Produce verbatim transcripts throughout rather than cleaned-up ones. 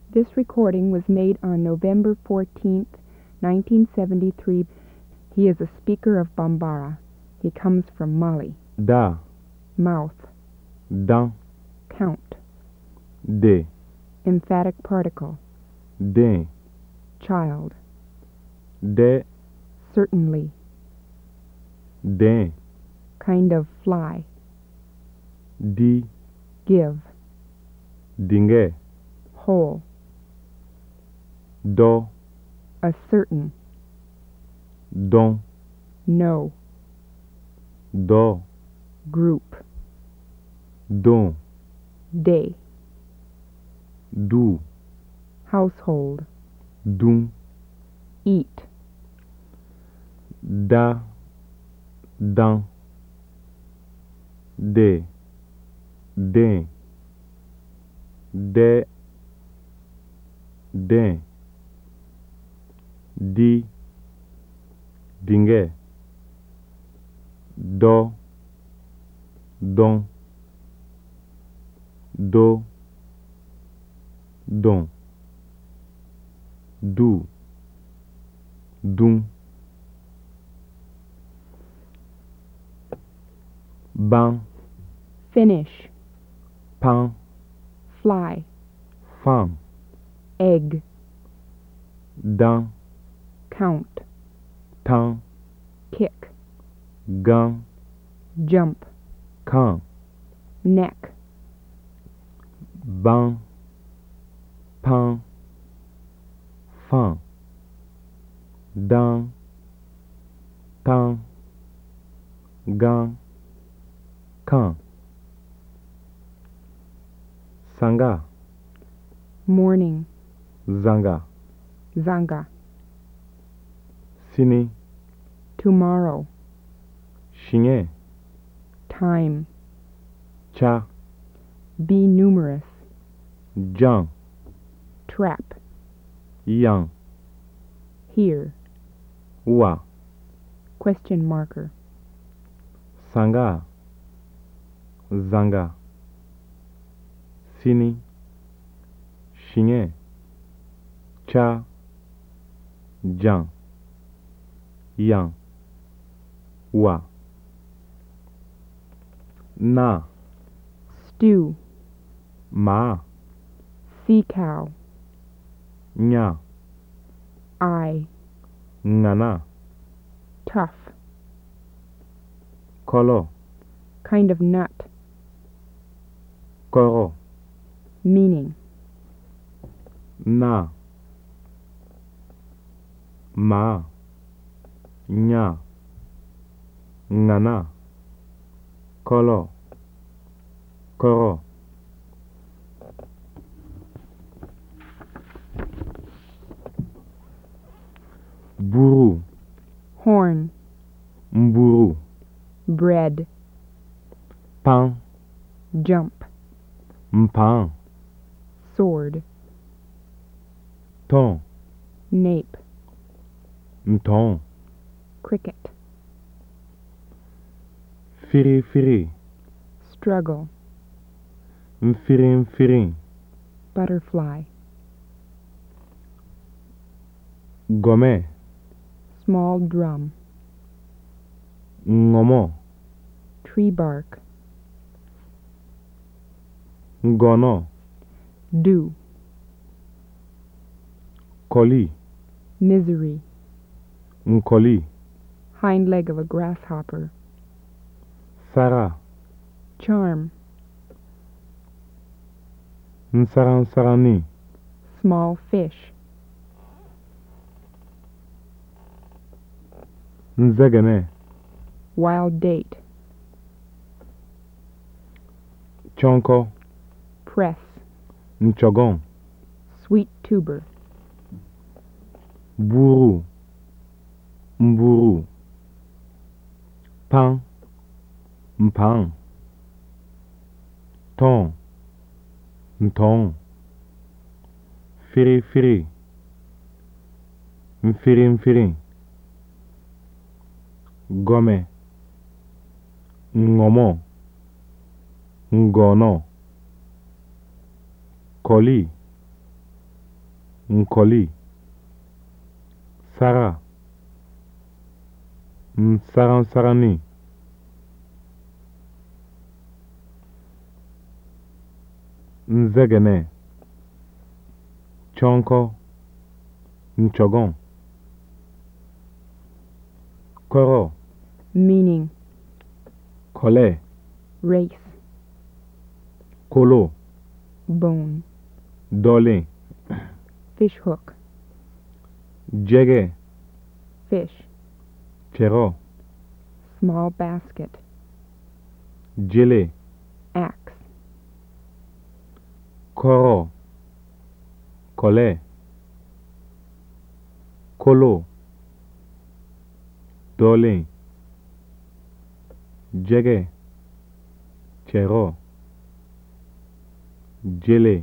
This recording was made on November fourteenth, nineteen seventy-three. He is a speaker of Bambara. He comes from Mali. Da, Mouth. dan, Count. de, Emphatic particle. de, Child. de, Certainly. de, Kind of fly. di, Give. dingue, Whole. do, A certain. don, No. do, Group. don, Day. du, Household. dun, Eat. da, dan, de, den, de, den, di, dingue, do, don, do, don, du, dun, ban, Finish. pan, Fly. fan, Egg. dan, Count. tan, Kick. gan, Jump. can, Neck. ban, pan, fan, dan, tan, gan, can. Sanga, Morning. zanga, Zanga. sini, Tomorrow. shinge, Time. cha, Be numerous. jan, Trap. yang, Here. wa, Question marker. sanga, zanga, sini, shinge, cha, jan, yang, wa, na, Stew. ma, Sea cow. nya, Eye. ngana, Tough. kolo, Kind of nut. koro, Meaning. na, ma, nya, ngana, kolo, koro. Buru, Horn. mburu, Bread. pan, Jump. mpan, Sword. ton, Nape. mton, Cricket. firi firi, Struggle. mfirin firin, Butterfly. gome, Small drum. ngomo, Tree bark. ngono, Do. koli, Misery. nkoli, Hind leg of a grasshopper. sara, Charm. nsaran sarani, Small fish. nzegene, Wild date. chonko, Press. nchogon, Sweet tuber. buru, mburu, pan, mpan, ton, mton, firi firi, mfirin firin, gome, ngomo, ngono, koli, nkoli sara nsaran sarani nzegene chonko nchogon koro meaning, kole race, kolo bone, dole fish hook, jege fish, chero small basket, jele axe, koro kole kolo dole jege chero jele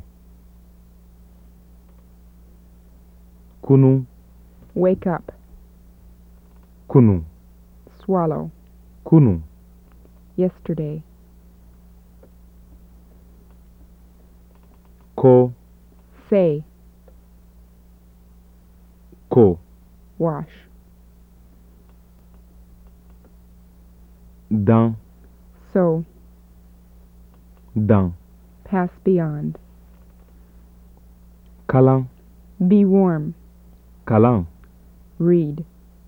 kunu wake up, kunu swallow, kunu yesterday, ko say, ko wash, dan so, dan pass beyond, kalan be warm, kalan read,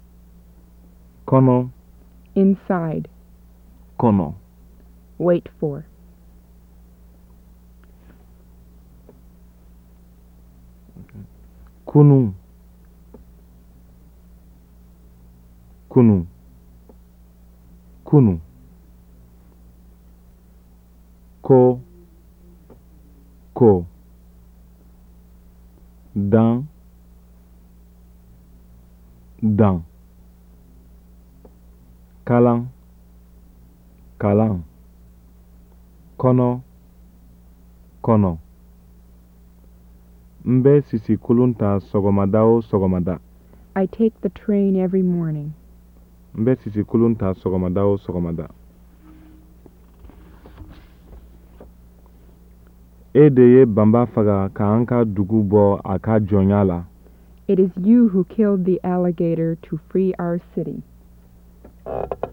kono inside, kono wait for, kunu kunu kunu ko ko dan dan kalan kalan kono kono mbe sisi kulunta sogomada o sogomada I take the train every morning. mbe sisi kulunta sogomada o sogomada Edeye bamba faga ka anka dugu bo aka jonyala. It is you who killed the alligator to free our city.